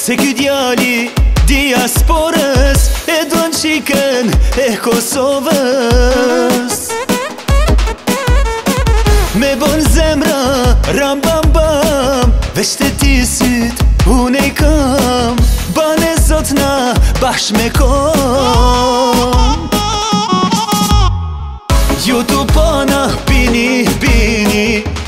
Se ky djali diasporës e don qikën e Kosovës. Me bon zemra ram bam bam, veç të ti syt unë e kam, bane zotna bashk me kom. Ju tu pana bini bini,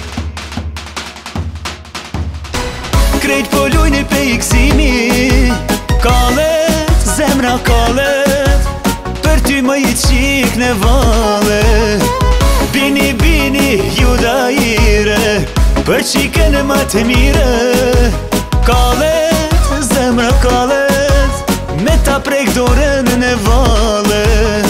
krejt po lujni pe i gzimi. Kalet, zemra kalet, për ty më i qik në valet. Bini bini ju dajire, për qikën e ma të mire. Kalet, zemra kalet, me ta prek dorën në valet.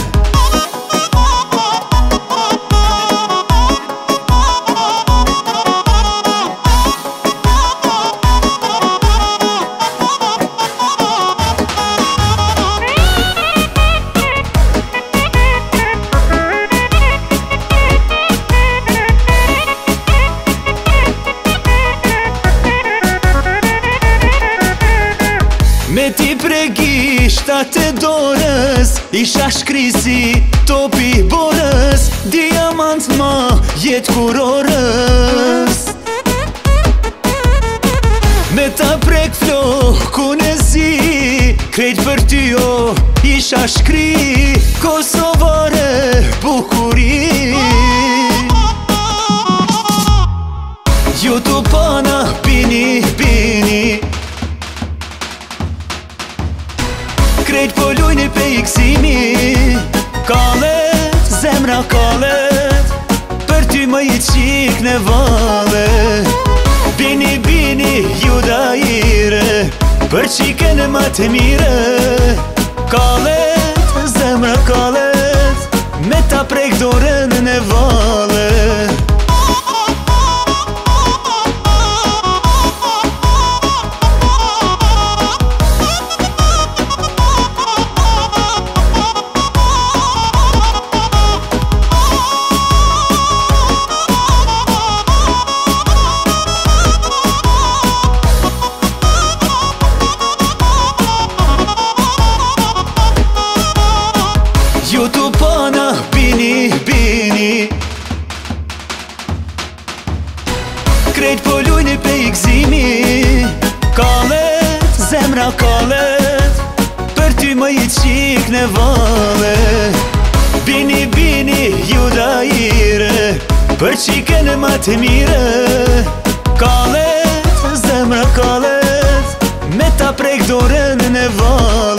Me ti pregisht atë dorës, isha shkrisi topi borës, diamant ma jet kurorës. Me ta prek flokun e zi, krejt për ty jo isha shkri, kosovare bukuri. Ju tu pana bini bini, krejt po lujni pe i gzimi. Kalet, zemra kalet, për ty më i qik në valet. Bini bini ju dajire, për qikën e ma të mire. Kalet, zemra kalet, me ta prek dorën në valet. Ju tu pana bini bini, krejt po lujni pe i gzimi. Kalet, zemra kalet, për ty më i qik në valet. Bini bini ju dajire, për qikën e ma të mire. Kalet, zemra kalet, me ta prek dorën në valet.